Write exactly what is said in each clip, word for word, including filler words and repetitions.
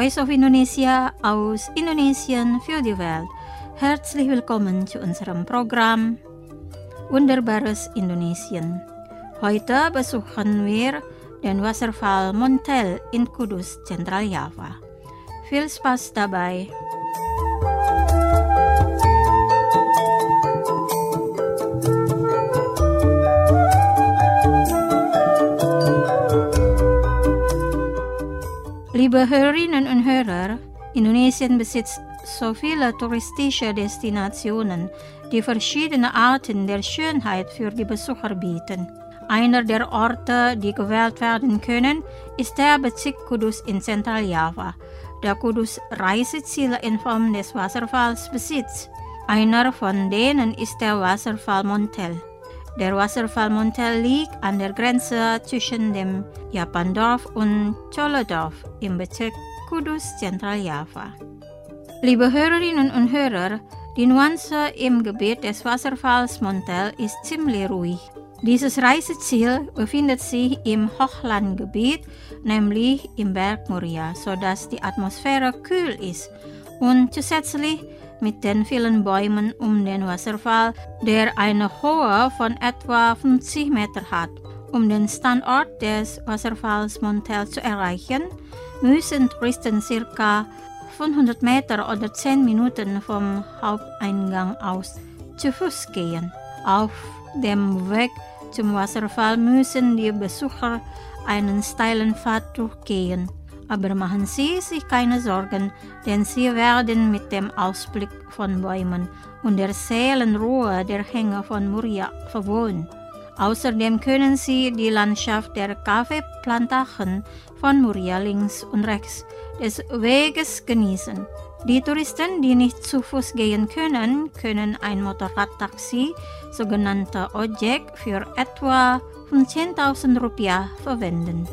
Voice of Indonesia aus Indonesien für die Welt. Herzlich willkommen zu unserem Programm Wunderbares Indonesien. Heute besuchen wir den Wasserfall Monthel in Kudus, Zentraljava. Viel Spaß dabei! Liebe Hörerinnen und Hörer, Indonesien besitzt so viele touristische Destinationen, die verschiedene Arten der Schönheit für die Besucher bieten. Einer der Orte, die gewählt werden können, ist der Bezirk Kudus in Zentraljava, der Kudus Reiseziele in Form des Wasserfalls besitzt. Einer von denen ist der Wasserfall Monthel. Der Wasserfall Monthel liegt an der Grenze zwischen dem Japandorf und Cholodorf im Bezirk Kudus, Zentraljava. Liebe Hörerinnen und Hörer, die Nuance im Gebiet des Wasserfalls Monthel ist ziemlich ruhig. Dieses Reiseziel befindet sich im Hochlandgebiet, nämlich im Berg Muria, sodass die Atmosphäre kühl ist und zusätzlich mit den vielen Bäumen um den Wasserfall, der eine Höhe von etwa fünfzig Meter hat. Um den Standort des Wasserfalls Monthel zu erreichen, müssen Touristen ca. fünfhundert Meter oder zehn Minuten vom Haupteingang aus zu Fuß gehen. Auf dem Weg zum Wasserfall müssen die Besucher einen steilen Pfad durchgehen. Aber machen Sie sich keine Sorgen, denn Sie werden mit dem Ausblick von Bäumen und der Seelenruhe der Hänge von Muria verwohnt. Außerdem können Sie die Landschaft der Kaffeeplantagen von Muria links und rechts des Weges genießen. Die Touristen, die nicht zu Fuß gehen können, können ein Motorradtaxi, sogenannte Ojek, für etwa fünfzehntausend Rupiah verwenden.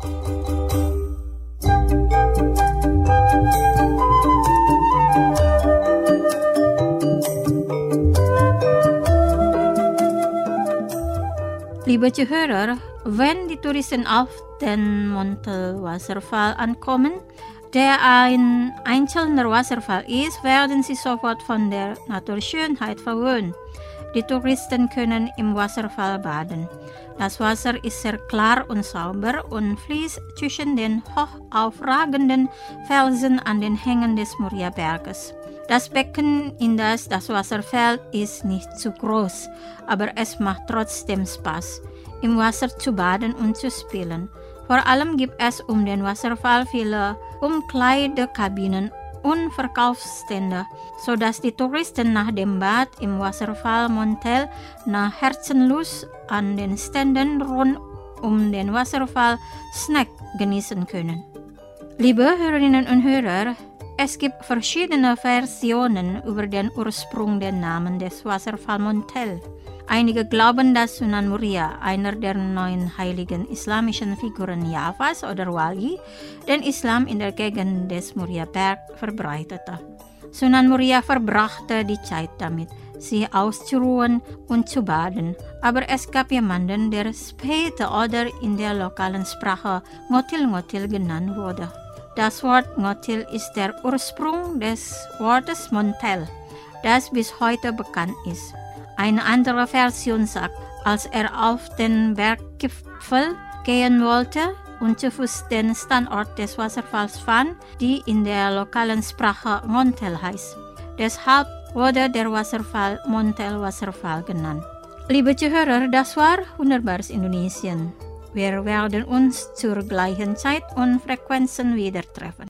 Liebe Zuhörer, wenn die Touristen auf den Monthel-Wasserfall ankommen, der ein einzelner Wasserfall ist, werden sie sofort von der Naturschönheit verwöhnt. Die Touristen können im Wasserfall baden. Das Wasser ist sehr klar und sauber und fließt zwischen den hoch aufragenden Felsen an den Hängen des Muria-Berges. Das Becken, in das das Wasser fällt, ist nicht zu groß, aber es macht trotzdem Spaß, im Wasser zu baden und zu spielen. Vor allem gibt es um den Wasserfall viele Umkleidekabinen und Verkaufsstände, sodass die Touristen nach dem Bad im Wasserfall Monthel nach Herzenlust an den Ständen rund um den Wasserfall Snack genießen können. Liebe Hörerinnen und Hörer, es gibt verschiedene Versionen über den Ursprung des Namens des Wasserfall Monthel. Einige glauben, dass Sunan Muria, einer der neun heiligen islamischen Figuren Javas oder Wali, den Islam in der Gegend des Muria-Berg verbreitete. Sunan Muria verbrachte die Zeit damit, sich auszuruhen und zu baden, aber es gab jemanden, der später oder in der lokalen Sprache Ngotil-Ngotil genannt wurde. Das Wort Ngotil ist der Ursprung des Wortes Monthel, das bis heute bekannt ist. Eine andere Version sagt, als er auf den Berggipfel gehen wollte und zu Fuß den Standort des Wasserfalls fand, die in der lokalen Sprache Monthel heißt. Deshalb wurde der Wasserfall Monthel-Wasserfall genannt. Liebe Zuhörer, das war Wunderbares Indonesien. Wir werden uns zur gleichen Zeit und Frequenzen wieder treffen.